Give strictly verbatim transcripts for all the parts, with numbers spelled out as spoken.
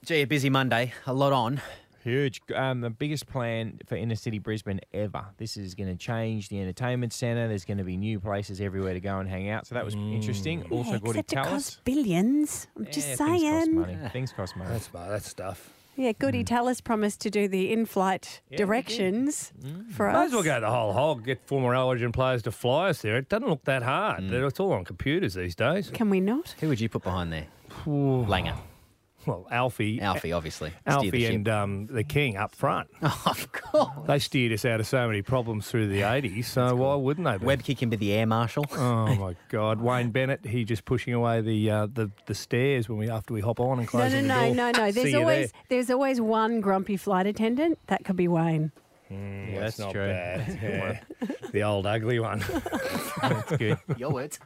Gee, a busy Monday. A lot on. Huge. Um, the biggest plan for inner city Brisbane ever. This is going to change the entertainment centre. There's going to be new places everywhere to go and hang out. So that was interesting. Yeah, Also, Goody except it Tallis. costs billions. I'm just Yeah, saying. Things cost money. Things cost money. That's that's stuff. Yeah, Goody Tallis promised to do the in-flight Yeah, directions for Might us. as well go the whole hog, get former Origin players to fly us there. It doesn't look that hard. It's all on computers these days. Can we not? Who would you put behind there? Ooh. Langer. Well, Alfie. Alfie, obviously. Steer the Alfie ship. and um, the King up front. Oh, of course. They steered us out of so many problems through the eighties, so why wouldn't they be? Webkick can be the air marshal. Oh, my God. Wayne Bennett, he just pushing away the uh, the, the stairs when we after we hop on and No, close no, the no, door. no, no. See There's you always there. there's always one grumpy flight attendant. That could be Wayne. Mm, Yeah, that's, that's not true. bad. Yeah. The old ugly one. That's good. Your words.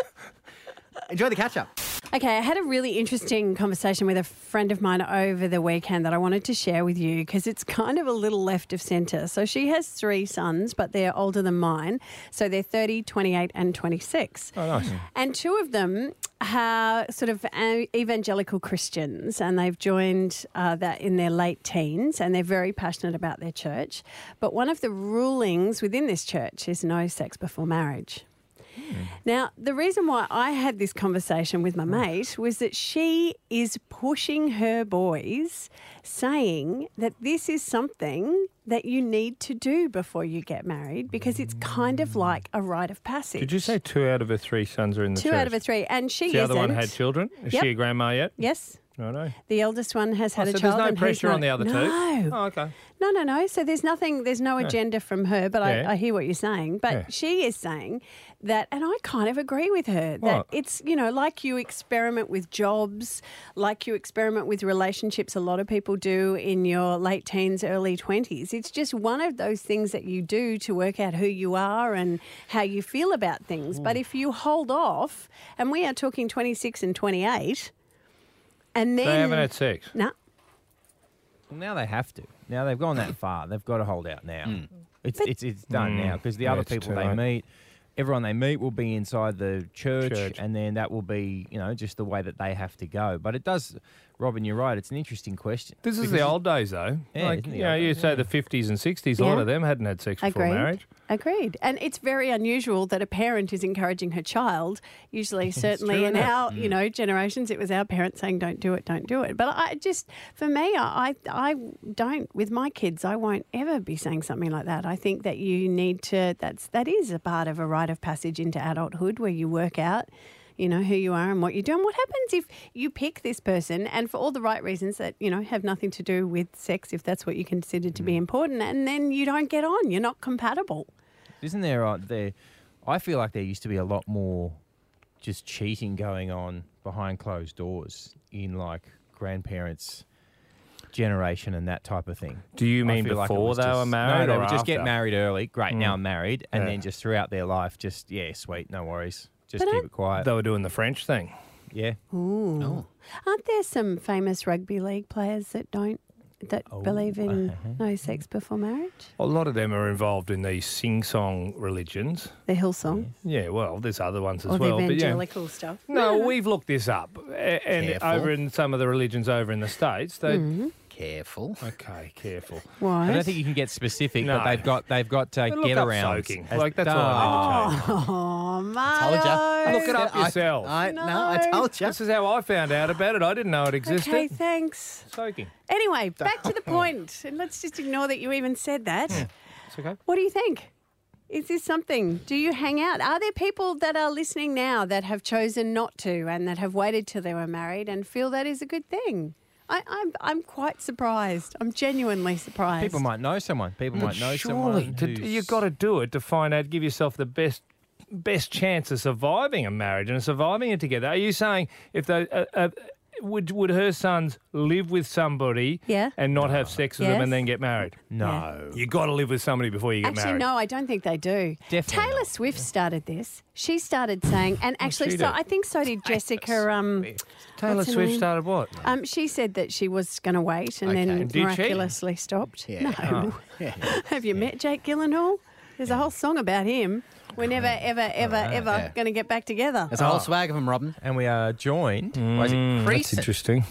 Enjoy the catch-up. Okay, I had a really interesting conversation with a friend of mine over the weekend that I wanted to share with you because it's kind of a little left of centre. So she has three sons, but they're older than mine. So they're thirty, twenty-eight and twenty-six. Oh, nice. And two of them are sort of uh, evangelical Christians, and they've joined uh, that in their late teens, and they're very passionate about their church. But one of the rulings within this church is no sex before marriage. Now, the reason why I had this conversation with my mate was that she is pushing her boys, saying that this is something that you need to do before you get married because it's kind of like a rite of passage. Did you say two out of her three sons are in the Two church? out of her three, and she The isn't. other one had children? Is Yep. she a grandma yet? Yes. I know. The eldest one has had Oh, a so child. there's no and he's pressure not- on the other two? No. Oh, okay. No, no, no. So there's nothing, there's no agenda from her, but Yeah. I, I hear what you're saying. But Yeah. she is saying that, and I kind of agree with her, that What? it's, you know, like you experiment with jobs, like you experiment with relationships, a lot of people do in your late teens, early twenties. It's just one of those things that you do to work out who you are and how you feel about things. But if you hold off, and we are talking twenty-six and twenty-eight, and then... They haven't had sex. No. Now they have to. Now they've gone that far. They've got to hold out now. It's, it's it's done Mm. now because the Yeah, other it's people too they late. meet, everyone they meet will be inside the church, Church. and then that will be, you know, just the way that they have to go. But it does, Robin, you're right. It's an interesting question. This is Because the it- old days, though. Yeah, like, isn't the you know, old you days, say yeah. the fifties and sixties, a lot Yeah. of them hadn't had sex before Agreed. marriage. Agreed. And it's very unusual that a parent is encouraging her child. Usually, certainly true, in isn't it? our, you know, generations, it was our parents saying, don't do it, don't do it. But I just, for me, I, I don't, with my kids, I won't ever be saying something like that. I think that you need to, that's, that is a part of a rite of passage into adulthood where you work out, you know, who you are and what you do. And what happens if you pick this person and for all the right reasons that, you know, have nothing to do with sex, if that's what you consider to be important, and then you don't get on, you're not compatible. Isn't there, uh, there? I feel like there used to be a lot more just cheating going on behind closed doors in like grandparents' generation and that type of thing. Do you I mean feel like it before was they just- were married No, they or would just get after? married early. Great, now Mm. I'm married, and Yeah. then just throughout their life, just yeah, sweet, no worries, just But keep I- it quiet. They were doing the French thing. Yeah, Ooh. Oh. Aren't there some famous rugby league players that don't, that Oh, believe in uh-huh. no sex before marriage? A lot of them are involved in these sing-song religions. The Hillsong Yeah, well, there's other ones as or well. the but yeah. evangelical stuff? No, we've looked this up. A- And Careful. over in some of the religions over in the States, they... Mm-hmm. Careful. Okay, careful. Why? I don't think you can get specific, No. but they've got they've got uh, But look get up around. soaking. Like, that's all I need to change. Oh, Marlo. Told ya. Look it up I- yourself. I, no. I No. told you. This is how I found out about it. I didn't know it existed. Okay, thanks. Soaking. Anyway, back to the point. And let's just ignore that you even said that. It's okay. What do you think? Is this something? Do you hang out? Are there people that are listening now that have chosen not to and that have waited till they were married and feel that is a good thing? I, I'm I'm quite surprised. I'm genuinely surprised. People might know someone. People might know Surely, someone. to, who's- you've got to do it to find out, give yourself the best best chance of surviving a marriage and surviving it together. Are you saying if they uh, uh, would would her sons live with somebody Yeah. and not have sex with them Yes. and then get married? No. You got to live with somebody before you get Actually, married. no, I don't think they do. Definitely Taylor not. Swift started this. She started saying, and actually, she so did? I think so did Jessica. Um, Taylor what's her Swift name? started what? um, she said that she was going to wait and Okay. then Did she? miraculously stopped. Yeah. No. Have you met Jake Gyllenhaal? There's a whole song about him. We're never, ever, ever, ever Yeah. going to get back together. There's a whole swag of them, Robin. And we are joined by is it Mm, Creason? that's interesting.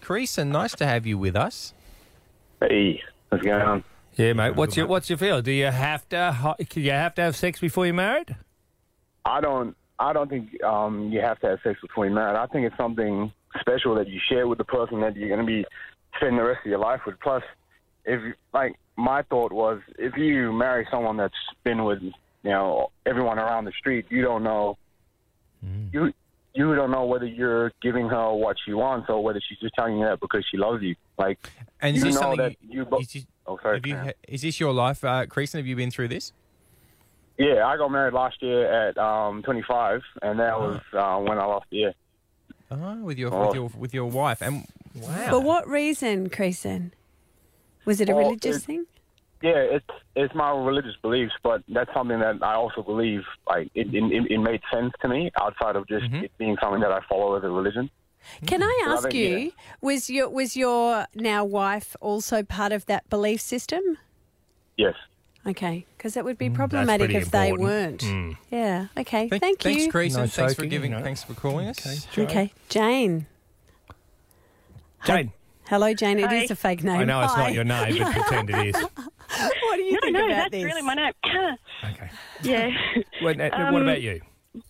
Creason, nice to have you with us. Hey, what's going on? Yeah, mate. What's your What's your feel? Do you have to ho- Do you have to have sex before you're married? I don't. I don't think um, you have to have sex before you're married. I think it's something special that you share with the person that you're going to be spending the rest of your life with. Plus, if like my thought was, if you marry someone that's been with you know everyone around the street, you don't know. Mm. You you don't know whether you're giving her what she wants or whether she's just telling you that because she loves you. Like, and is you this know something that you, you. Bo- is, this, oh, sorry. have you, is this your life, uh, Creason? Have you been through this? Yeah, I got married last year at um, twenty-five, and that was uh, when I lost the year. Oh, with your Oh. with your with your wife. And wow. For what reason, Creason? Was it a Well, religious it- thing? Yeah, it's it's my religious beliefs, but that's something that I also believe. Like it, it, it made sense to me outside of just Mhm. it being something that I follow as a religion. Can I So I ask think, you, yeah. was your was your now wife also part of that belief system? Yes. Okay, because it would be that's problematic pretty if they important. weren't. Mm. Yeah. Okay. Thank, Thank thanks, you. Creason. No thanks for soaking, giving. you know. Thanks for calling us. Okay, Jane. Jane. Hello, Jane. It Hi. is a fake name. I know it's Hi. not your name, but pretend it is. What do you No, think no, about that's this? really my name. Okay. yeah. What, uh, Um, what about you?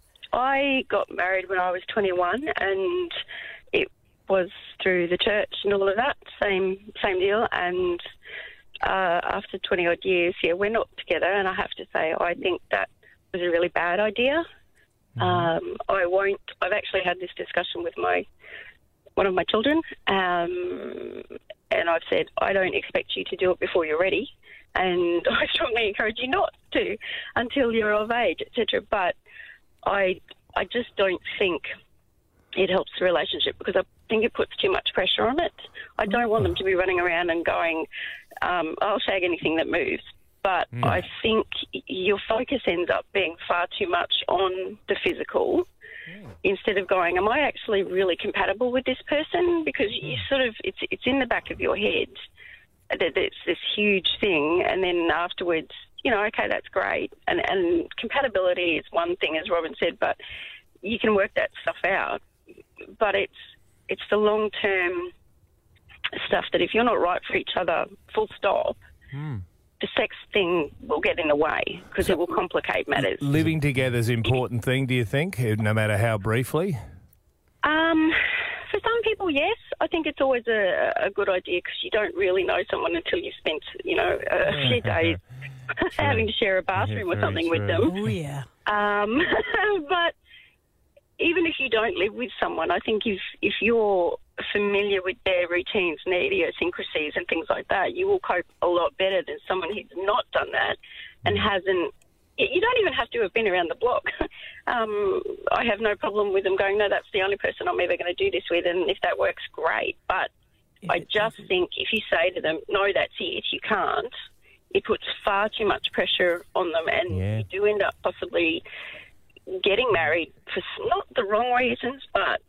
I got married when I was twenty-one, and it was through the church and all of that. Same, same deal. And uh, after twenty odd years, yeah, we're not together. And I have to say, I think that was a really bad idea. Mm-hmm. Um, I won't. I've actually had this discussion with my one of my children, um, and I've said I don't expect you to do it before you're ready, and I strongly encourage you not to until you're of age, et cetera. But I, I just don't think it helps the relationship because I think it puts too much pressure on it. I don't want them to be running around and going, um, "I'll shag anything that moves." But I think your focus ends up being far too much on the physical instead of going, am I actually really compatible with this person? Because you sort of, it's it's in the back of your head that it's this huge thing, and then afterwards, you know, okay, that's great. And, and compatibility is one thing, as Robin said, but you can work that stuff out. But it's it's the long-term stuff that if you're not right for each other, full stop, Mm. the sex thing will get in the way because it will complicate matters. Living together is an important thing, do you think, no matter how briefly? Um, for some people, yes. I think it's always a, a good idea because you don't really know someone until you've spent, you know, a few days having to share a bathroom Yeah, or very something with true. them. Oh, yeah. Um, but even if you don't live with someone, I think if if you're familiar with their routines and their idiosyncrasies and things like that, you will cope a lot better than someone who's not done that and hasn't. You don't even have to have been around the block. um, I have no problem with them going, no, that's the only person I'm ever going to do this with, and if that works, great. But If I it just doesn't. think if you say to them, no, that's it, you can't, it puts far too much pressure on them, and Yeah. you do end up possibly getting married for s- not the wrong reasons, but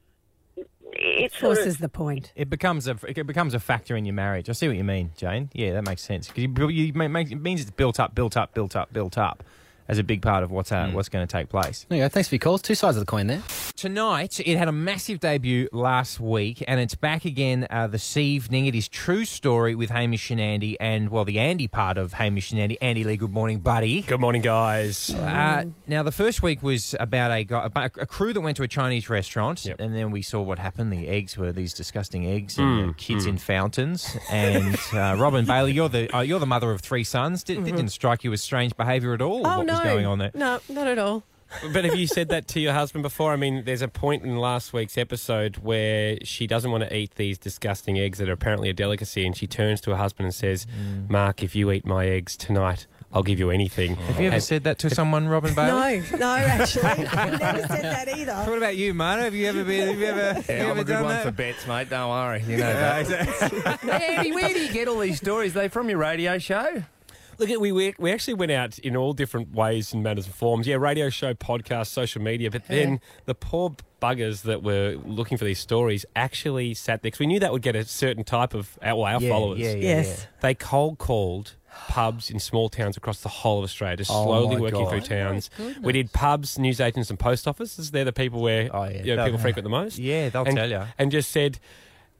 it's sort Forces of, the point. It becomes a it becomes a factor in your marriage. I see what you mean, Jane. Yeah, that makes sense. 'Cause you, you make, it means it's built up, built up, built up, built up as a big part of what's uh, what's going to take place. There you go. Thanks for your calls. Two sides of the coin there. Tonight, it had a massive debut last week, and it's back again uh, this evening. It is True Story with Hamish and Andy, and, well, the Andy part of Hamish and Andy. Andy Lee, good morning, buddy. Good morning, guys. Uh, now, the first week was about a, guy, about a crew that went to a Chinese restaurant, Yep. and then we saw what happened. The eggs were these disgusting eggs, and the kids in fountains. And uh, Robin Bailey, you're the uh, you're the mother of three sons. Did, Didn't strike you as strange behaviour at all? Oh, what no. was going on there? No, not at all. But have you said that to your husband before? I mean, there's a point in last week's episode where she doesn't want to eat these disgusting eggs that are apparently a delicacy, and she turns to her husband and says, Mark, if you eat my eggs tonight, I'll give you anything. Have you ever And- said that to someone, Robin Bailey? No, no, actually. I've never said that either. What about you, Mano? Have you ever been? Have you ever? have you Yeah, I'm ever a good done one that? for bets, mate. Don't worry. You know that. Hey, Andy, where do you get all these stories? Are they from your radio show? Look, we we we actually went out in all different ways and manners and forms. Yeah, radio show, podcast, social media. But then the poor buggers that were looking for these stories actually sat there because we knew that would get a certain type of our, our Yeah, followers. yeah, yeah, Yes. They cold called pubs in small towns across the whole of Australia, just Oh, slowly my working God. through towns. We did pubs, newsagents, and post offices. They're the people where Oh, yeah. you know, people frequent the most. Yeah, they'll and, tell you. And just said,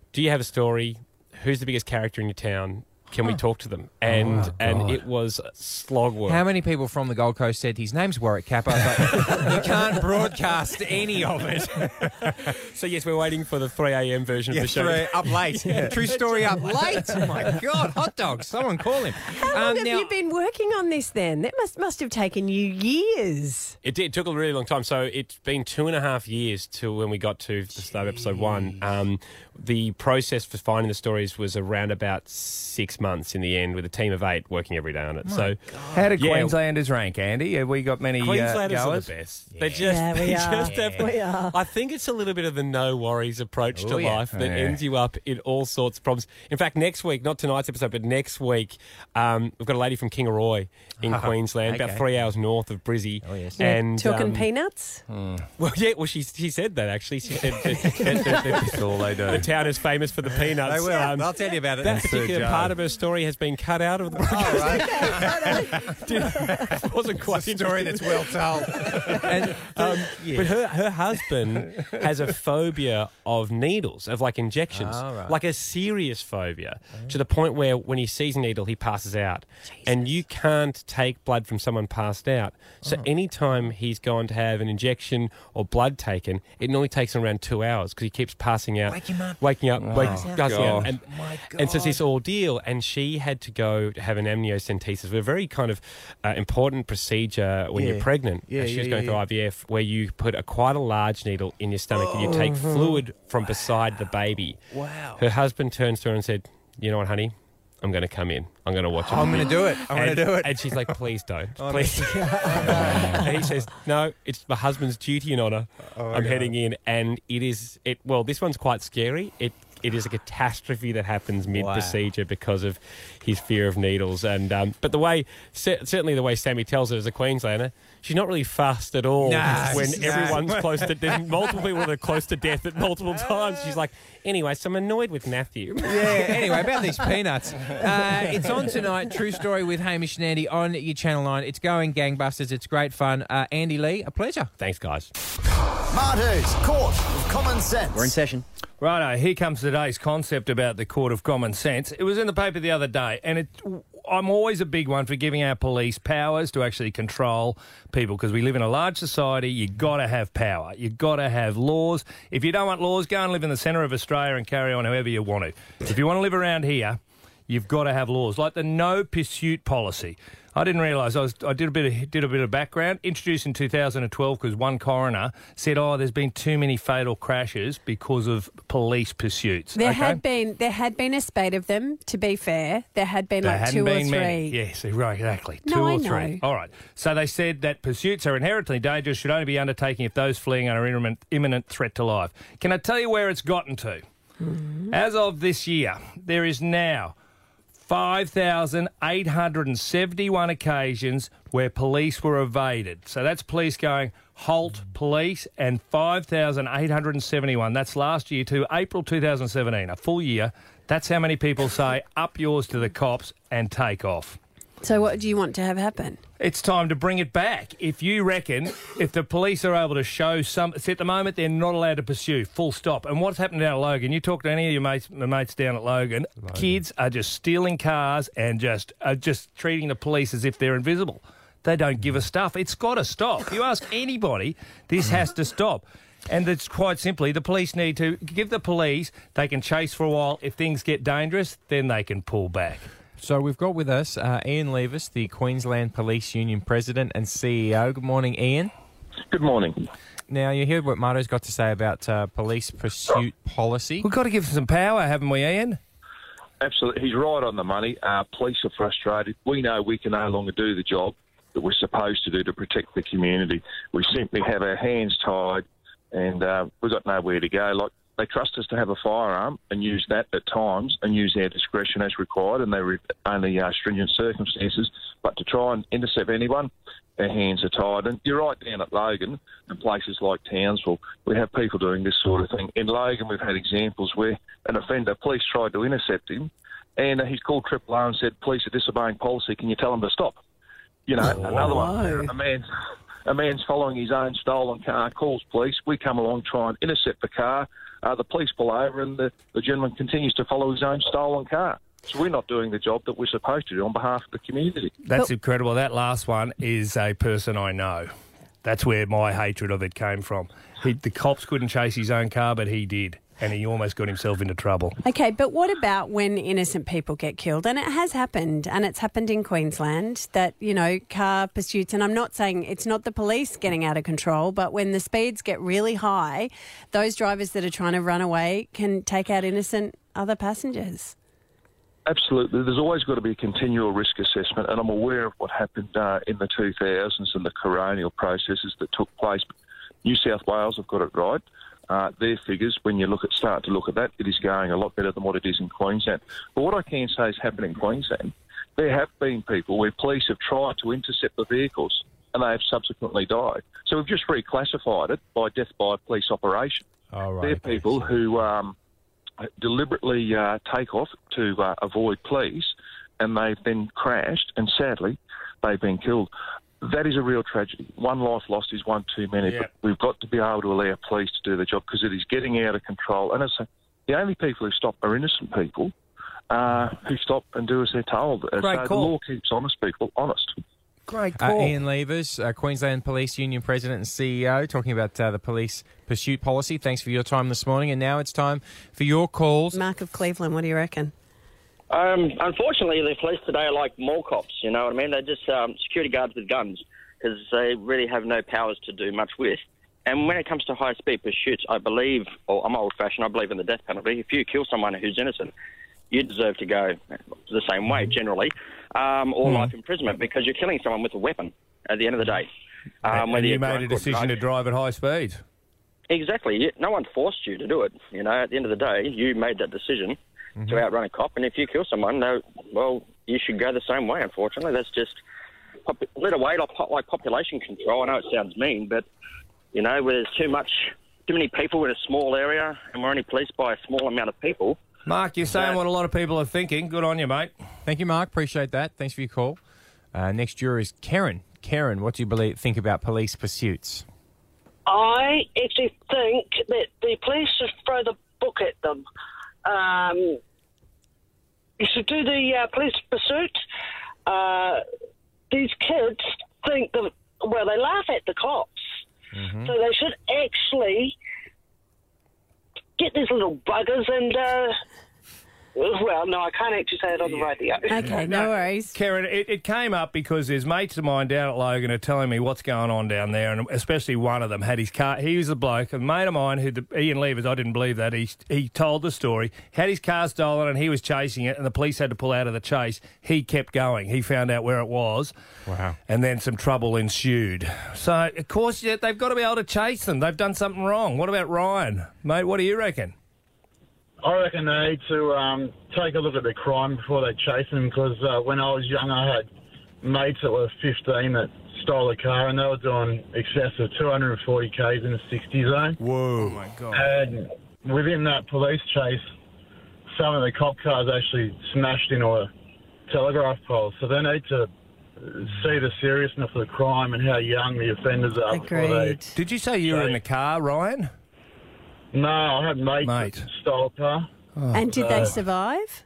do you have a story? Who's the biggest character in your town? Can we talk to them? And Oh, and God. it was slog work. How many people from the Gold Coast said his name's Warwick Kappa, but you can't broadcast any of it? So, yes, we're waiting for the three a.m. version Yeah, of the show. three, up late. True story, up late. Oh, my God. Hot dogs. Someone call him. How long Um, have now- you been working on this then? That must must have taken you years. It did. It took a really long time. So it's been two and a half years till when we got to the start of episode one. Um, the process for finding the stories was around about six months in the end, with a team of eight working every day on it. So How did Yeah. Queenslanders rank, Andy? Have we got many uh, Queenslanders are goers? the best. They just, Yeah, we they are. just have. We are. I think it's a little bit of the no worries approach Oh, to yeah. life that Yeah. ends you up in all sorts of problems. In fact, next week, not tonight's episode, but next week, um, we've got a lady from Kingaroy in Queensland, about okay. three hours north of Brizzy. Oh, yes. And Talking um, peanuts? Well, yeah. Well, she she said that actually. She said that, that, that, that That's all they do. the town is famous for the peanuts. They will. Um, I'll tell you about it. that next particular week, part Joe. of her story has been cut out of the broadcast. wasn't quite It's a story that's well told. And, um, But her, her husband has a phobia of needles, of like injections, Oh, right. like a serious phobia, to the point where when he sees a needle, he passes out. And you can't take blood from someone passed out. So Oh. anytime he's gone to have an injection or blood taken, it normally takes him around two hours because he keeps passing out. Wake him up. Waking up, wake, passing out. God. And, and so it's this ordeal, and she had to go to have an amniocentesis, a very kind of uh, important procedure when Yeah. you're pregnant. Yeah, Uh, she was yeah, going yeah, through yeah. I V F, where you put a quite a large needle in your stomach and you take fluid from beside the baby. Wow. Her husband turns to her and said, "You know what, honey? I'm going to come in. I'm going to watch it. I'm going to do it. I'm going And, to do it. and she's like, please don't. Oh, Please. and he says, no, it's my husband's duty and honour. Oh, I'm heading in. And it is, it. well, this one's quite scary. It It is a catastrophe that happens mid-procedure because of his fear of needles. And um, But the way, cer- certainly the way Sammy tells it as a Queenslander, she's not really fussed at all Nah, when nah. everyone's close to, there's multiple people that are close to death at multiple times. She's like, anyway, so I'm annoyed with Matthew. Yeah, anyway, about these peanuts. Uh, it's on tonight, True Story with Hamish and Andy on your Channel nine. It's going gangbusters. It's great fun. Uh, Andy Lee, a pleasure. Thanks, guys. Marty's Court of Common Sense. We're in session. Righto, here comes today's concept about the court of common sense. It was in the paper the other day, and it, I'm always a big one for giving our police powers to actually control people, because we live in a large society. You've got to have power. You've got to have laws. If you don't want laws, go and live in the centre of Australia and carry on however you want to. If you want to live around here, you've got to have laws, like the no pursuit policy. I didn't realise. I was. I did a bit of did a bit of background. Introduced in two thousand twelve because one coroner said, "Oh, there's been too many fatal crashes because of police pursuits." There Okay? had been there had been a spate of them. To be fair, there had been There like hadn't two been or three. many. Yes, right, exactly. No, Two I or three. know. All right. So they said that pursuits are inherently dangerous, should only be undertaken if those fleeing are an imminent, imminent threat to life. Can I tell you where it's gotten to? Mm-hmm. As of this year, there is now five thousand eight hundred seventy-one occasions where police were evaded. So that's police going, halt, police, and five thousand eight hundred seventy-one. That's last year to April two thousand seventeen, a full year. That's how many people say, up yours to the cops and take off. So what do you want to have happen? It's time to bring it back. If you reckon, if the police are able to show some... See, at the moment, they're not allowed to pursue, full stop. And what's happened down at Logan, you talk to any of your mates, my mates down at Logan, kids are just stealing cars and just are just treating the police as if they're invisible. They don't give a stuff. It's got to stop. You ask anybody, this has to stop. And it's quite simply, the police need to give the police, they can chase for a while. If things get dangerous, then they can pull back. So we've got with us uh, Ian Levis, the Queensland Police Union President and C E O. Good morning, Ian. Good morning. Now, you heard what Marto's got to say about uh, police pursuit policy. We've got to give them some power, haven't we, Ian? Absolutely. He's right on the money. Uh, police are frustrated. We know we can no longer do the job that we're supposed to do to protect the community. We simply have our hands tied and uh, we've got nowhere to go. Like, they trust us to have a firearm and use that at times and use our discretion as required, and they're only uh, stringent circumstances. But to try and intercept anyone, our hands are tied. And you're right, down at Logan and places like Townsville, we have people doing this sort of thing. In Logan, we've had examples where an offender, police tried to intercept him, and uh, he's called Triple O and said, "Police are disobeying policy. Can you tell them to stop?" You know, Oh, another wow. one, a man, A man's following his own stolen car, calls police. We come along, try and intercept the car. Uh, the police pull over, and the, the gentleman continues to follow his own stolen car. So we're not doing the job that we're supposed to do on behalf of the community. That's But- incredible. That last one is a person I know. That's where my hatred of it came from. He, the cops couldn't chase his own car, but he did, and he almost got himself into trouble. Okay, but what about when innocent people get killed? And it has happened, and it's happened in Queensland, that, you know, car pursuits, and I'm not saying it's not the police getting out of control, but when the speeds get really high, those drivers that are trying to run away can take out innocent other passengers. Absolutely. There's always got to be a continual risk assessment, and I'm aware of what happened uh, in the two thousands and the coronial processes that took place. New South Wales have got it right. Uh, their figures, when you look at start to look at that, it is going a lot better than what it is in Queensland. But what I can say is happening in Queensland, there have been people where police have tried to intercept the vehicles and they have subsequently died. So we've just reclassified it by death by police operation. Oh, right. They're okay. people who um, deliberately uh, take off to uh, avoid police, and they've then crashed, and sadly, they've been killed. That is a real tragedy. One life lost is one too many, Yeah. but we've got to be able to allow police to do the job because it is getting out of control. And it's a, the only people who stop are innocent people uh, who stop and do as they're told. Great so the call. law keeps honest people honest. Great Uh, call. Ian Levers, uh, Queensland Police Union President and C E O, talking about uh, the police pursuit policy. Thanks for your time this morning. And now it's time for your calls. Mark of Cleveland, what do you reckon? Um, unfortunately, the police today are like mall cops, you know what I mean? They're just um, security guards with guns because they really have no powers to do much with. And when it comes to high-speed pursuits, I believe, or I'm old-fashioned, I believe in the death penalty. If you kill someone who's innocent, you deserve to go the same way, generally, um, or Hmm. life imprisonment because you're killing someone with a weapon at the end of the day. Um, and whether you you're made drunk a or decision to drugged. drive at high speeds. Exactly. You- No one forced you to do it. You know, at the end of the day, you made that decision to outrun a cop, and if you kill someone, no, well, you should go the same way, unfortunately. That's just pop- lit away like, po- like population control. I know it sounds mean, but, you know, where there's too much, too many people in a small area, and we're only policed by a small amount of people. Mark, you're saying Yeah. what a lot of people are thinking. Good on you, mate. Thank you, Mark. Appreciate that. Thanks for your call. Uh, next juror is Karen. Karen, what do you believe, think about police pursuits? I actually think that the police should throw the book at them. Um, you should do the uh, police pursuit. Uh, these kids think that, well, they laugh at the cops. Mm-hmm. So they should actually get these little buggers and, uh, well, no, I can't actually say it on the radio. Okay, no worries. Karen, it, it came up because there's mates of mine down at Logan are telling me what's going on down there, and especially one of them had his car. He was a bloke, a mate of mine, who the, Ian Levers, I didn't believe that. He he told the story. Had his car stolen, and he was chasing it, and the police had to pull out of the chase. He kept going. He found out where it was. Wow. And then some trouble ensued. So, of course, yeah, they've got to be able to chase them. They've done something wrong. What about Ryan? Mate, what do you reckon? I reckon they need to um, take a look at the crime before they chase them because uh, when I was young I had mates that were fifteen that stole a car and they were doing excess of two hundred forty kays in the sixty zone. Whoa. Oh, my God. And within that police chase, some of the cop cars actually smashed into a telegraph pole. So they need to see the seriousness of the crime and how young the offenders are. before they- Agreed. Did you say you were in the car, Ryan? No, I had mates Mate. that stole a car. And did So- they survive?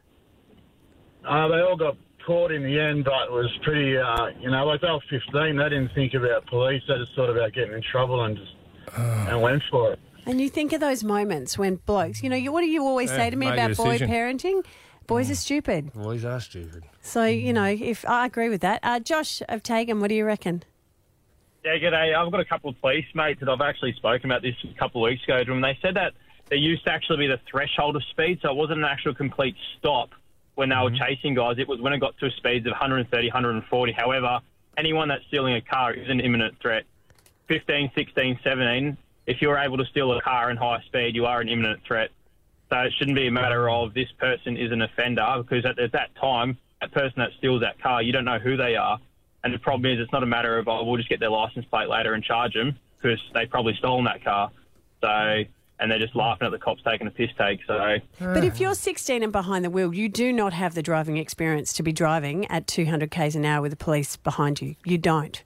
Uh, they all got caught in the end, but it was pretty, uh, you know, like they were fifteen. They didn't think about police. They just thought about getting in trouble and just and went for it. And you think of those moments when blokes, you know, you, what do you always Yeah, say to me make a about boy decision. parenting? Boys are stupid. Boys are stupid. So, you know, if I agree with that. Uh, Josh of Tagan, what do you reckon? Yeah, g'day. I've got a couple of police mates that I've actually spoken about this a couple of weeks ago to them. They said that there used to actually be the threshold of speed, so it wasn't an actual complete stop when they were chasing guys. It was when it got to speeds of one thirty, one forty. However, anyone that's stealing a car is an imminent threat. fifteen, sixteen, seventeen, if you're able to steal a car in high speed, you are an imminent threat. So it shouldn't be a matter of this person is an offender because at, at that time, that person that steals that car, you don't know who they are. And the problem is it's not a matter of, oh, we'll just get their license plate later and charge them because they probably stolen that car. So, and they're just laughing at the cops taking a piss take. So, But if you're sixteen and behind the wheel, you do not have the driving experience to be driving at two hundred kays an hour with the police behind you. You don't.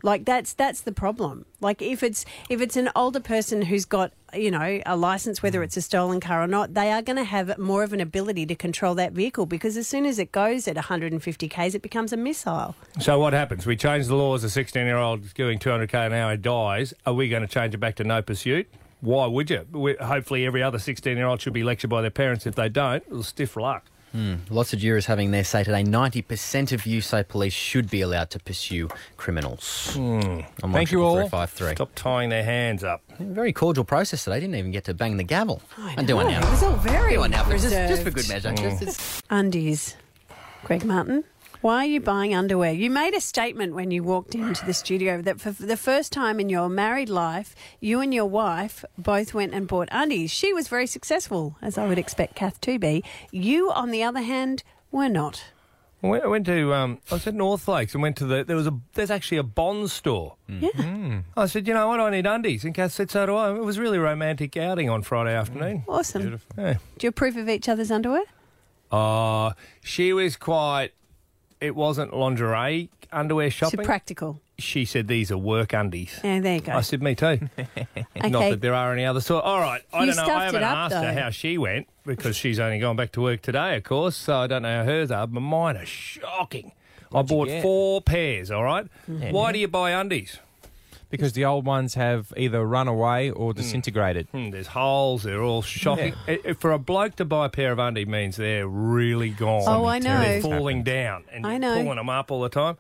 Like that's that's the problem. Like if it's if it's an older person who's got, you know, a license, whether it's a stolen car or not, they are going to have more of an ability to control that vehicle because as soon as it goes at one hundred fifty kays, it becomes a missile. So what happens? We change the laws. A sixteen-year-old doing two hundred k an hour dies. Are we going to change it back to no pursuit? Why would you? We, hopefully every other sixteen-year-old should be lectured by their parents. If they don't, it'll stiff luck. Hmm. Lots of jurors having their say today. ninety percent of you say police should be allowed to pursue criminals. Hmm. On Thank you all. three five three. Stop tying their hands up. Very cordial process today. Didn't even get to bang the gavel. I And do one know, now. It was all very Do one now, but just, reserved. just for good measure. Mm. Just, it's- Undies. Greg Martin, why are you buying underwear? You made a statement when you walked into the studio that for the first time in your married life, you and your wife both went and bought undies. She was very successful, as I would expect Kath to be. You, on the other hand, were not. I went, I went to, um, I was at North Lakes and went to the, there was a, there's actually a Bond store. Yeah. I said, you know what, I need undies. And Kath said, so do I. It was a really romantic outing on Friday afternoon. Awesome. Yeah. Do you approve of each other's underwear? Uh, she was quite, it wasn't lingerie underwear shopping. So practical. She said, these are work undies. Yeah, there you go. I said, me too. Not that there are any other sort. All right, I You don't know. I stuffed haven't it up, asked her though. how she went because she's only gone back to work today, of course, so I don't know how hers are, but mine are shocking. What'd I you bought get? four pairs, all right? Yeah. Why do you buy undies? Because the old ones have either run away or disintegrated. Hmm, there's holes, they're all shocking. It- it- for a bloke to buy a pair of undies means they're really gone. Oh, I know. They're falling down and I you're know. pulling them up all the time.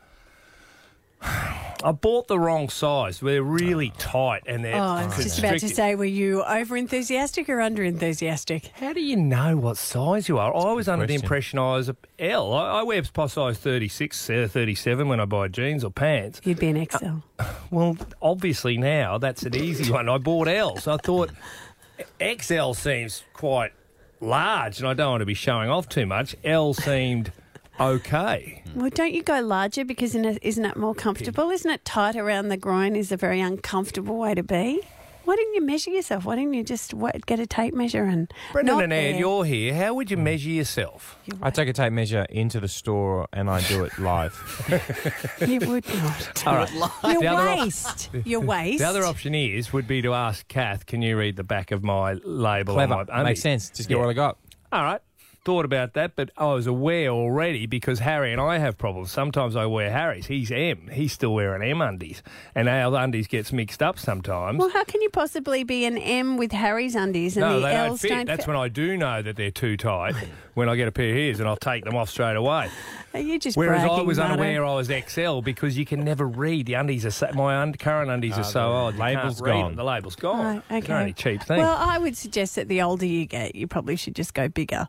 I bought the wrong size. They're really tight and they're Oh, I was just about to constricted. say, were you over enthusiastic or under enthusiastic? How do you know what size you are? I was under the question. impression I was a L. I, I wear size thirty-six, uh, thirty-seven when I buy jeans or pants. You'd be an X L. Well, obviously now that's an easy one. I bought L, so I thought X L seems quite large, and I don't want to be showing off too much. L seemed okay. Well, don't you go larger because isn't it, isn't it more comfortable? Isn't it tight around the groin is a very uncomfortable way to be? Why didn't you measure yourself? Why didn't you just wa- get a tape measure and Brendan not and Ed, there? you're here. How would you measure yourself? I take a tape measure into the store and I do it live. You would not. All right. Your The other op- waist. Your waist. The other option is would be to ask Kath, can you read the back of my label Clever. on my undies? Makes sense. Just get Yeah. what I got. All right. Thought about that, but I was aware already because Harry and I have problems. Sometimes I wear Harry's. He's M. He's still wearing M undies. And our undies gets mixed up sometimes. Well, how can you possibly be an M with Harry's undies and no, the they L's don't fit. don't That's fit? when I do know that they're too tight when I get a pair of his and I'll take them off straight away. Are you just Whereas I bragging, was Marto? unaware I was X L because you can never read. The undies are so, my un- current undies Ah, are so the old. You can't label's read gone. them. The label's gone. Right, It's okay. only a cheap thing. Well, I would suggest that the older you get, you probably should just go bigger.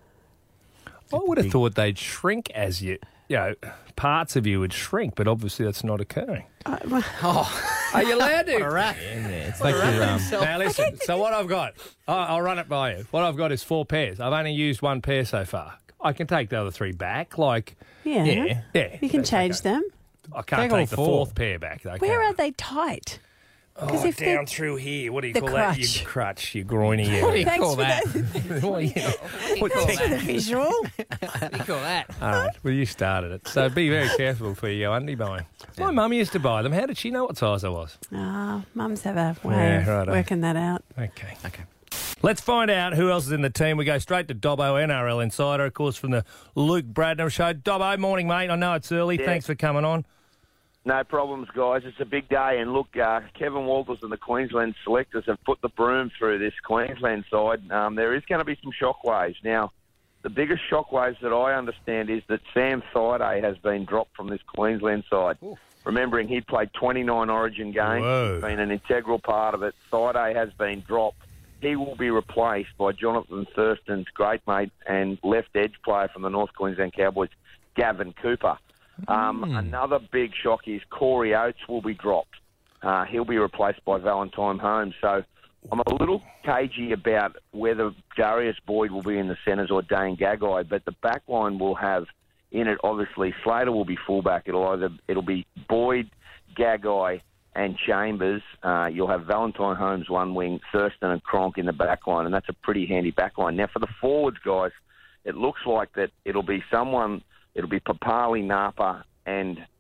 I would have thought they'd shrink as you, you know, parts of you would shrink, but obviously that's not occurring. Uh, well, Oh, are you allowed to? a rat. It's like your, um, Now listen, so what I've got, I- I'll run it by you. What I've got is four pairs. I've only used one pair so far. I can take the other three back, like, yeah. yeah, yeah. You can that's change okay. them. I can't Take all take the four. fourth pair back, though. Where can I? are they tight? Oh, if they're- down through here. What do you the call that? crutch. Your crutch, your groiny area. What do you Thanks call for that? What do you- what do you- Thanks for the visual. What do you call that? All right, well, you started it. So be very careful for your undie buying. My mum used to buy them. How did she know what size I was? Ah, mums have a way Yeah, of righto. working that out. Okay. Okay. Let's find out who else is in the team. We go straight to Dobbo, N R L Insider, of course, from the Luke Bradner Show. Dobbo, morning, mate. I know it's early. Yeah. Thanks for coming on. No problems, guys. It's a big day, and look, uh, Kevin Walters and the Queensland selectors have put the broom through this Queensland side. Um, there is going to be some shockwaves. Now, the biggest shockwaves that I understand is that Sam Thaiday has been dropped from this Queensland side. Ooh. Remembering he played twenty-nine Origin games, Whoa. he's been an integral part of it. Thaiday has been dropped. He will be replaced by Jonathan Thurston's great mate and left edge player from the North Queensland Cowboys, Gavin Cooper. Um, Mm. Another big shock is Corey Oates will be dropped. Uh, he'll be replaced by Valentine Holmes. So I'm a little cagey about whether Darius Boyd will be in the centres or Dane Gagai, but the back line will have in it, obviously, Slater will be fullback. It'll either it'll be Boyd, Gagai and Chambers. Uh, you'll have Valentine Holmes one wing, Thurston and Cronk in the back line, and that's a pretty handy back line. Now, for the forwards, guys, it looks like that it'll be someone... It'll be Papali, Napa, and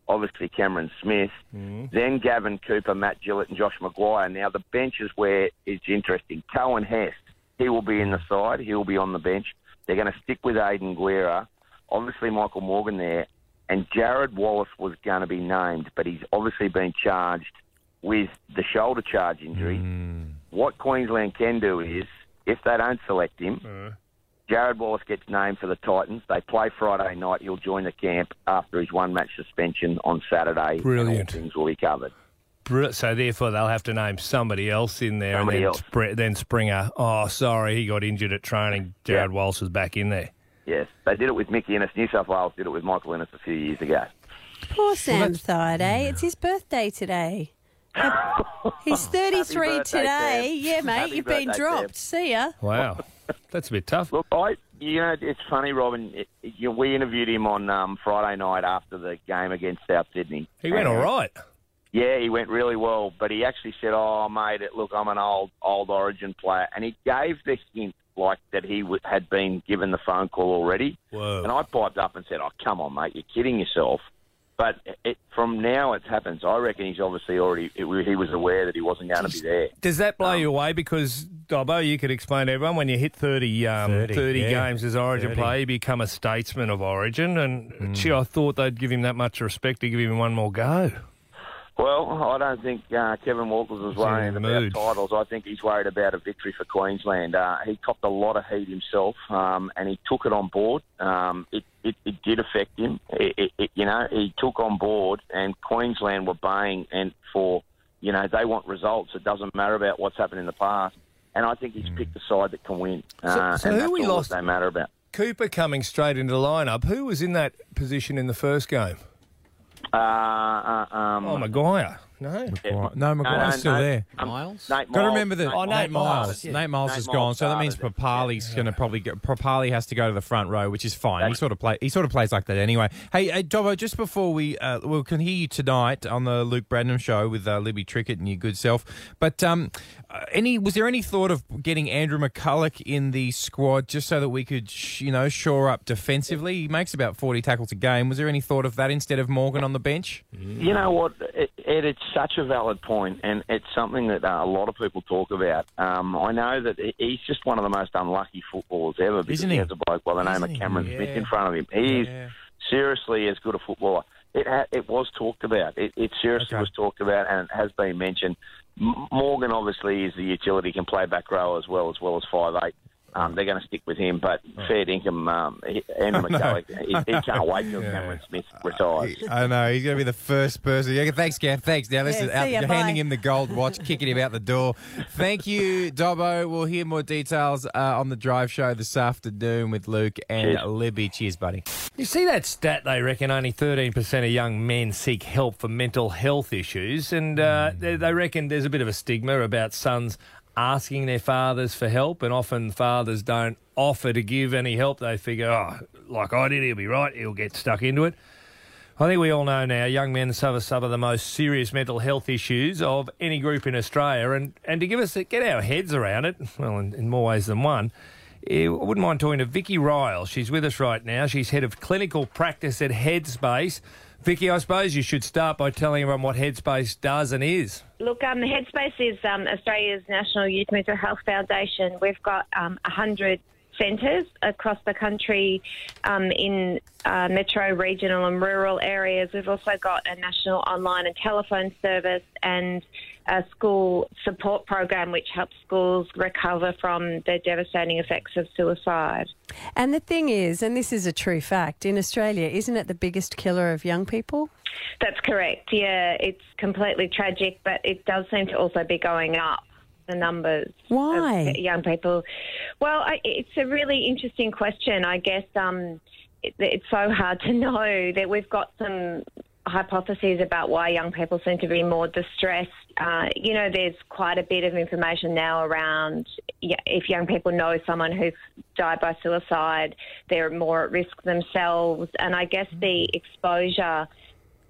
obviously Cameron Smith, Mm. then Gavin Cooper, Matt Gillett and Josh Maguire. Now, the bench is where it's interesting. Cohen Hest, he will be in the side. He will be on the bench. They're going to stick with Aidan Guerra. Obviously, Michael Morgan there. And Jared Wallace was going to be named, but he's obviously been charged with the shoulder charge injury. Mm. What Queensland can do is, if they don't select him, Uh. Jared Wallace gets named for the Titans. They play Friday night. He'll join the camp after his one-match suspension on Saturday. Brilliant. And all things will be covered. Br- So therefore, they'll have to name somebody else in there. Somebody and then, else. Spr- then Springer. Oh, sorry, he got injured at training. Jared Wallace was back in there. Yes, they did it with Mickey Innes. New South Wales did it with Michael Innes a few years ago. Poor Sam Thaiday. Eh? It's his birthday today. He's thirty-three Happy birthday, today. Sam. Yeah, mate, Happy you've been birthday, dropped. See ya. Wow, that's a bit tough. Look, I, you know, it's funny, Robin. It, it, you, we interviewed him on um, Friday night after the game against South Sydney. He went And- all right. Yeah, he went really well, but he actually said, "Oh, mate, look, I'm an old, old Origin player," and he gave the hint like that he w- had been given the phone call already. Whoa. And I piped up and said, "Oh, come on, mate, you're kidding yourself." But it, from now it happens. I reckon he's obviously already it, he was aware that he wasn't going to be there. Does that blow you away? Because, Dobbo, you could explain to everyone, when you hit thirty, um, thirty, thirty yeah. games as Origin thirty. player, you become a statesman of Origin. And, Mm. gee, I thought they'd give him that much respect to give him one more go. Well, I don't think uh, Kevin Walters was He's in worrying the about mood. titles. I think he's worried about a victory for Queensland. Uh, he copped a lot of heat himself, um, and he took it on board. Um, it, it, it did affect him. It, it, it, you know, he took on board, and Queensland were baying and for, you know, they want results. It doesn't matter about what's happened in the past. And I think he's picked a side that can win. Uh, so and who that's we all lost- that they matter about. Cooper coming straight into the lineup. Who was in that position in the first game? Uh, uh, um, Oh, Maguire. No. Maguire. No, Maguire's no, still no. there. Um, Miles? Nate Got to Miles- remember that Oh, Nate, Nate Miles. Miles, yeah. Nate Miles Nate is Miles gone, so that means started it. Papali's going to probably go. Papali has to go to the front row, which is fine. He sort of play. He sort of plays like that anyway. Hey, hey Dobbo, just before we uh, we can hear you tonight on the Luke Bradnam show with uh, Libby Trickett and your good self. But um, uh, any was there any thought of getting Andrew McCulloch in the squad just so that we could sh- you know shore up defensively? He makes about forty tackles a game. Was there any thought of that instead of Morgan on the bench? You know what, Ed, it's such a valid point, and it's something that uh, a lot of people talk about. Um, I know that he- he's just one of the most unlucky footballers ever because Isn't he he? has a bloke by the name Isn't of he? Cameron Yeah. Smith in front of him. He is Yeah. seriously as good a footballer. It ha- it was talked about. It, it seriously Okay. was talked about, and it has been mentioned. M- Morgan obviously is the utility, can play back row as well as well as five eight. Um, they're going to stick with him, but fair dinkum, um, he- Andrew I know. McCulloch, he, he I can't wait till Yeah. Cameron Smith retires. I know, he's going to be the first person. Yeah, thanks, Gav. Thanks. Now, listen, Yeah, out, see ya, you're bye. handing him the gold watch, kicking him out the door. Thank you, Dobbo. We'll hear more details uh, on the Drive Show this afternoon with Luke and Cheers. Libby. Cheers, buddy. You see that stat, they reckon only thirteen percent of young men seek help for mental health issues, and uh, they, they reckon there's a bit of a stigma about sons asking their fathers for help, and often fathers don't offer to give any help. They figure, oh, like I did, he'll be right, he'll get stuck into it. I think we all know now young men suffer some of the most serious mental health issues of any group in Australia, and, and to give us get our heads around it, well, in, in more ways than one, I wouldn't mind talking to Vicky Ryle. She's with us right now. She's head of clinical practice at Headspace. Vicky, I suppose you should start by telling everyone what Headspace does and is. Look, um, Headspace is um, Australia's National Youth Mental Health Foundation. We've got um, one hundred centres across the country um, in uh, metro, regional and rural areas. We've also got a national online and telephone service and a school support program which helps schools recover from the devastating effects of suicide. And the thing is, and this is a true fact, in Australia, isn't it the biggest killer of young people? That's correct, yeah. It's completely tragic, but it does seem to also be going up, the numbers Why? of young people. Well, I, it's a really interesting question. I guess um, it, it's so hard to know that we've got some hypotheses about why young people seem to be more distressed. Uh, you know, there's quite a bit of information now around yeah, if young people know someone who's died by suicide, they're more at risk themselves. And I guess the exposure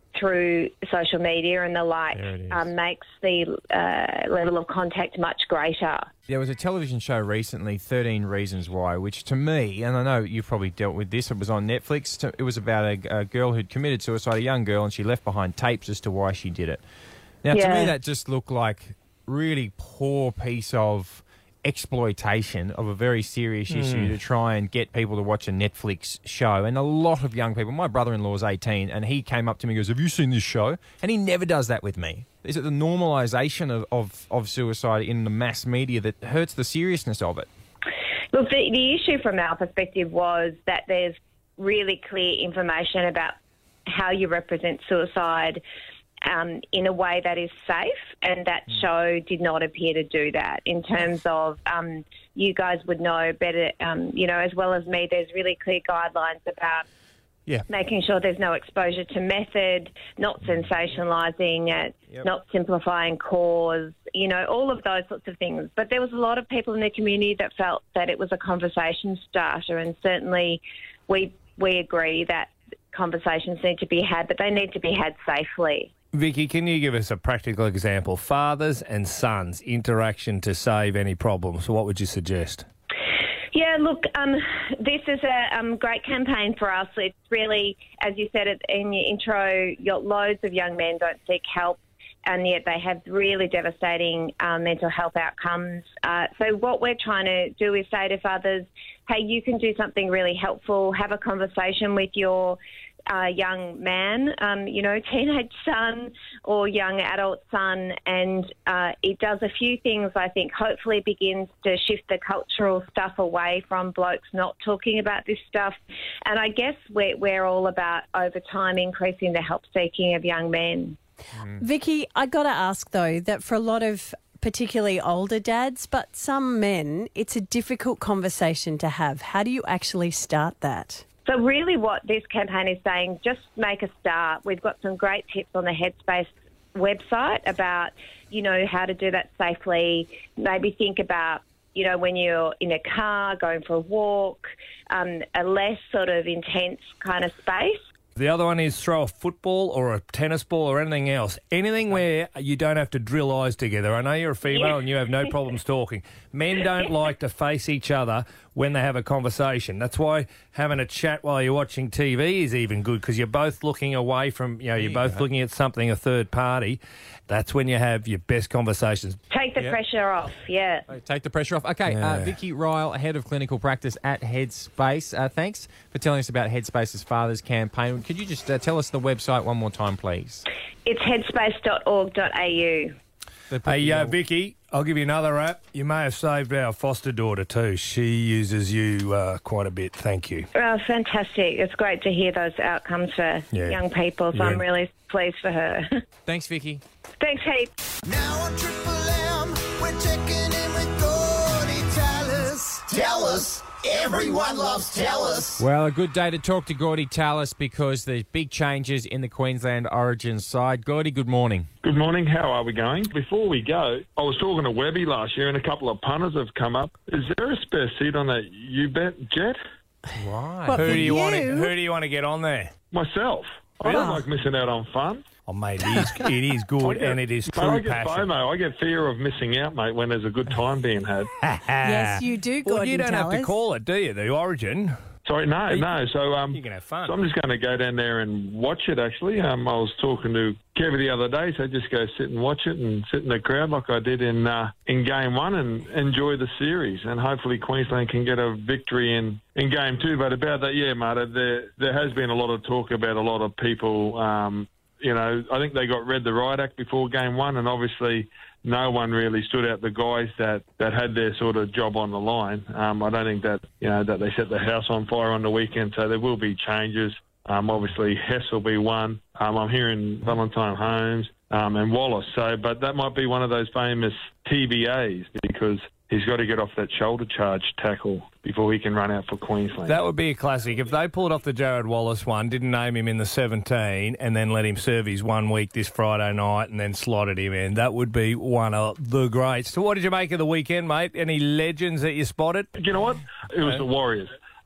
through social media and the like um, makes the uh, level of contact much greater. There was a television show recently, thirteen Reasons Why, which to me, and I know you've probably dealt with this, it was on Netflix. It was about a, a girl who'd committed suicide, a young girl, and she left behind tapes as to why she did it. Now, to Yeah. me, that just looked like really poor piece of exploitation of a very serious Mm. issue to try and get people to watch a Netflix show. And a lot of young people, my brother-in-law's eighteen, and he came up to me and goes, have you seen this show? And he never does that with me. Is it the normalisation of, of, of suicide in the mass media that hurts the seriousness of it? Look, the, the issue from our perspective was that there's really clear information about how you represent suicide um, in a way that is safe, and that show did not appear to do that. In terms of, um, you guys would know better, um, you know, as well as me, there's really clear guidelines about Yeah. making sure there's no exposure to method, not sensationalising it, Yep. not simplifying cause, you know, all of those sorts of things. But there was a lot of people in the community that felt that it was a conversation starter, and certainly we we agree that conversations need to be had, but they need to be had safely. Vicky, can you give us a practical example? Fathers and sons, interaction to save any problems. What would you suggest? Yeah, look, um, this is a um, great campaign for us. It's really, as you said it in your intro, you got loads of young men don't seek help, and yet they have really devastating uh, mental health outcomes. Uh, so what we're trying to do is say to fathers, hey, you can do something really helpful. Have a conversation with your uh, young man, um, you know, teenage son or young adult son, and uh, it does a few things, I think. Hopefully begins to shift the cultural stuff away from blokes not talking about this stuff. And I guess we're, we're all about, over time, increasing the help-seeking of young men. Vicky, I got to ask, though, that for a lot of particularly older dads, but some men, it's a difficult conversation to have. How do you actually start that? So really what this campaign is saying, just make a start. We've got some great tips on the Headspace website about, you know, how to do that safely. Maybe think about, you know, when you're in a car, going for a walk, um, a less sort of intense kind of space. The other one is throw a football or a tennis ball or anything else. Anything where you don't have to drill eyes together. I know you're a female Yeah. and you have no problems talking. Men don't like to face each other when they have a conversation. That's why having a chat while you're watching T V is even good, because you're both looking away from, you know, you're both looking at something, a third party. That's when you have your best conversations. Take the Yeah. pressure off, yeah. Take the pressure off. Okay, uh, Yeah. Vicky Ryle, Head of Clinical Practice at Headspace. Uh, thanks for telling us about Headspace's Fathers campaign. Could you just uh, tell us the website one more time, please? It's headspace dot org dot a u. Hey, uh, Vicky, I'll give you another rap. You may have saved our foster daughter too. She uses you uh, quite a bit. Thank you. Oh, fantastic. It's great to hear those outcomes for Yeah. young people, so Yeah. I'm really pleased for her. Thanks, Vicky. Thanks, heap. Now on Triple M, we're checking in with Gordy Tallis. Tell us. Everyone loves Tallis. Well, a good day to talk to Gordy Tallis because there's big changes in the Queensland Origin side. Gordy, good morning. Good morning. How are we going? Before we go, I was talking to Webby last year and a couple of punters have come up. Is there a spare seat on that U bet jet? Right. What, Who for do you, want to? you? Who do you want to get on there? Myself. I don't like missing out on fun. Oh, mate, it is, it is I good get- and it is mate, true I get passion. FOMO. I get fear of missing out, mate, when there's a good time being had. Yes, you do, Well, Gordon you don't have to Tallis. call it, do you? The Origin. Sorry, no, no. So um, You can have fun. So I'm just going to go down there and watch it, actually. Um, I was talking to Kevin the other day, so just go sit and watch it and sit in the crowd like I did in uh, in Game one and enjoy the series. And hopefully Queensland can get a victory in, in Game two. But about that, yeah, Marta, there, there has been a lot of talk about a lot of people, um, you know, I think they got read the Riot Act before Game one, and obviously no one really stood out the guys that, that had their sort of job on the line. Um, I don't think that, you know, that they set the house on fire on the weekend, so there will be changes. Um, obviously, Hess will be one. Um, I'm hearing Valentine Holmes um, and Wallace. So, but that might be one of those famous T B As because he's got to get off that shoulder charge tackle before he can run out for Queensland. That would be a classic. If they pulled off the Jared Wallace one, didn't name him in the seventeen, and then let him serve his one week this Friday night and then slotted him in, that would be one of the greats. So what did you make of the weekend, mate? Any legends that you spotted? You know what? It was the Warriors.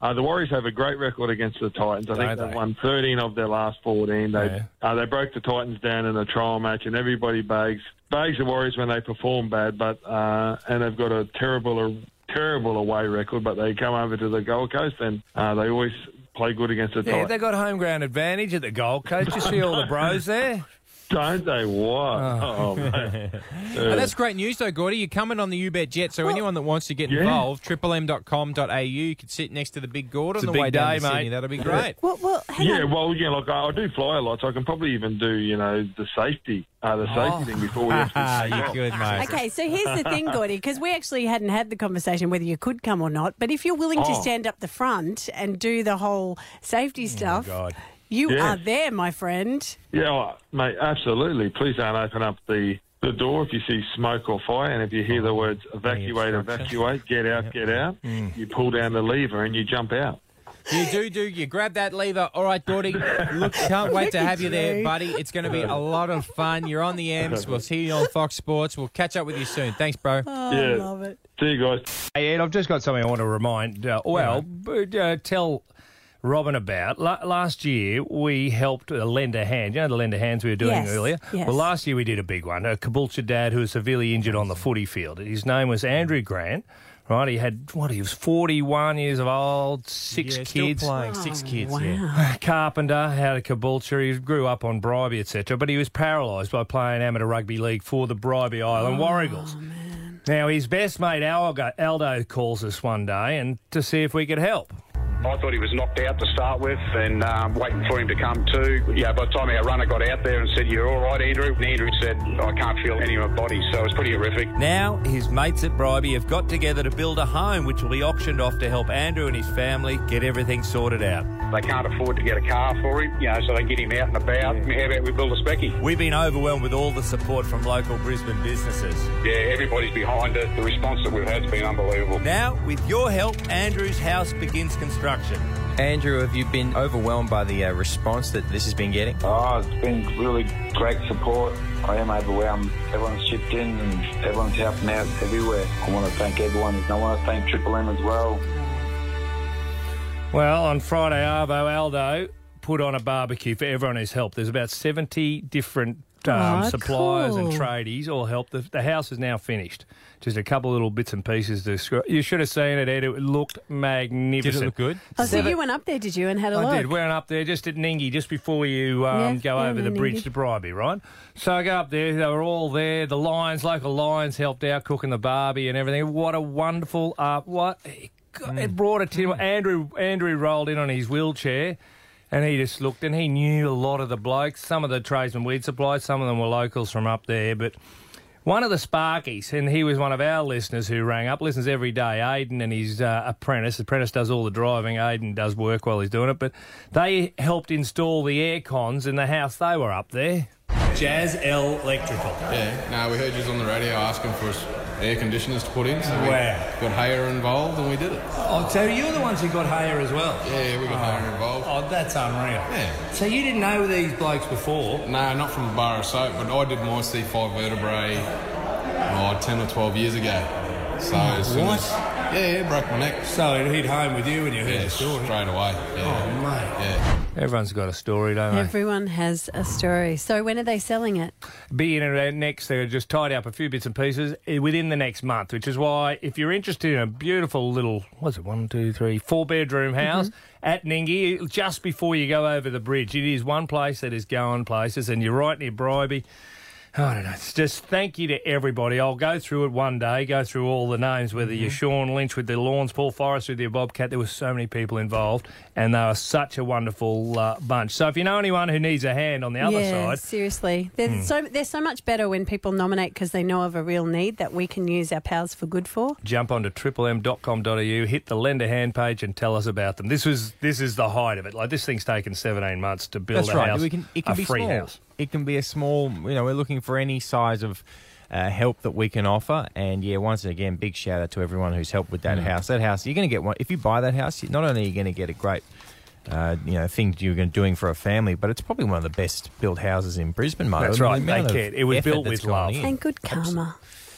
Uh, the Warriors have a great record against the Titans. I think Don't they've they? won thirteen of their last fourteen. They Yeah. uh, they broke the Titans down in a trial match, and everybody bags bags the Warriors when they perform bad. But uh, and they've got a terrible terrible away record. But they come over to the Gold Coast, and uh, they always play good against the Yeah, Titans. they got home ground advantage at the Gold Coast. You see all the bros there? Don't they? What? Oh, mate. Oh, that's great news, though, Gordy. You're coming on the U Bet Jet, so anyone that wants to get yeah. involved, triple m dot com dot a u, you could sit next to the big Gord on It's a the big way down day, to Sydney. mate. That'll be great. Well, well, hang yeah, on. well, yeah, like I, I do fly a lot, so I can probably even do, you know, the safety, uh, the safety Oh. thing before we actually take You off. good, mate. Okay, so here's the thing, Gordy, because we actually hadn't had the conversation whether you could come or not. But if you're willing to Oh. stand up the front and do the whole safety stuff, God. you Yeah. are there, my friend. Yeah, oh, mate, absolutely. Please don't open up the, the door if you see smoke or fire, and if you hear the words evacuate, evacuate, get out, get out, you pull down the lever and you jump out. You do, do. You grab that lever. All right, Gordy. Look, can't wait to have you there, buddy. It's going to be a lot of fun. You're on the M's. We'll see you on Fox Sports. We'll catch up with you soon. Thanks, bro. Oh, Yeah. I love it. See you guys. Hey, Ed, I've just got something I want to remind. Uh, well, but, uh, tell Robin about. La- last year, we helped uh, lend a hand. You know the lend a hands we were doing Yes, earlier? yes. Well, last year we did a big one. A Caboolture dad who was severely injured on the footy field. His name was Andrew Grant. Right, he had, what, he was forty-one years of old, six Yeah, still kids. playing. Six Oh, kids, wow. yeah. Carpenter, out of Caboolture. He grew up on Bribie, et cetera, but he was paralysed by playing amateur rugby league for the Bribie Island Oh, Warrigals. Now, his best mate Aldo, Aldo calls us one day and to see if we could help. I thought he was knocked out to start with and um, waiting for him to come to. Yeah, by the time our runner got out there and said, "You're all right, Andrew," and Andrew said, "I can't feel any of my body," so it's pretty horrific. Now, his mates at Bribie have got together to build a home which will be auctioned off to help Andrew and his family get everything sorted out. They can't afford to get a car for him, you know, so they get him out and about. How about we build a specky? We've been overwhelmed with all the support from local Brisbane businesses. Yeah, everybody's behind it. The response that we've had has been unbelievable. Now, with your help, Andrew's house begins construction. Andrew, have you been overwhelmed by the uh, response that this has been getting? Oh, it's been really great support. I am overwhelmed. Everyone's chipped in and everyone's helping out everywhere. I want to thank everyone. I want to thank Triple M as well. Well, on Friday, Arvo Aldo put on a barbecue for everyone who's helped. There's about seventy different um, Oh, suppliers and cool. tradies all helped. The, the house is now finished. Just a couple of little bits and pieces to screw. You should have seen it, Ed. It looked magnificent. Did it look good? Oh, so you went up there, did you, and had a I look? did. Went up there just at Ningie, just before you um, Yeah, go yeah, over the Ningie. bridge to Bribie, right? So I go up there. They were all there. The Lions, local Lions, helped out cooking the barbie and everything. What a wonderful uh, what God, it brought a team. Andrew Andrew rolled in on his wheelchair. And he just looked, and he knew a lot of the blokes. Some of the tradesmen we'd supplied, some of them were locals from up there. But one of the Sparkies, and he was one of our listeners who rang up, listens every day, Aidan and his uh, apprentice. The apprentice does all the driving. Aidan does work while he's doing it. But they helped install the air cons in the house. They were up there. Jazz L Electrical. Yeah, no, we heard you on the radio asking for us air conditioners to put in, so we Wow. got Hayer involved and we did it. Oh, so you're the ones who got Hayer as well? Yeah, we got Hayer involved. Oh, that's unreal. Yeah. So you didn't know these blokes before? No, not from the bar of soap, but I did my C five vertebrae oh, ten or twelve years ago. So as soon What? as- yeah, yeah, broke my neck. So it hit home with you when you heard Yeah, the story? straight away. Yeah. Oh, mate. Yeah. Everyone's got a story, don't they? Everyone has a story. So when are they selling it? Be in it next. They're just tidy up a few bits and pieces eh, within the next month, which is why if you're interested in a beautiful little, what's it, one, two, three, four bedroom house at Ningie, just before you go over the bridge, it is one place that is going places, and you're right near Bribie. I don't know. It's just thank you to everybody. I'll go through it one day, go through all the names, whether you're Sean Lynch with the Lawns, Paul Forrest with your Bobcat. There were so many people involved, and they were such a wonderful uh, bunch. So if you know anyone who needs a hand on the other yeah, side, seriously. They're, Hmm. so, they're so much better when people nominate because they know of a real need that we can use our powers for good for. jump onto triple m dot com dot a u, hit the lend a hand page and tell us about them. This was this is the height of it. Like this thing's taken seventeen months to build That's a right. house, We can, it can a be free small. house. It can be a small, you know, we're looking for any size of uh, help that we can offer. And, yeah, once again, big shout out to everyone who's helped with that Mm. house. That house, you're going to get one. If you buy that house, not only are you going to get a great, uh, you know, thing you're gonna- doing for a family, but it's probably one of the best built houses in Brisbane, mate. That's The right. amount They of cared. It was effort built that's with gone love. in. And good karma.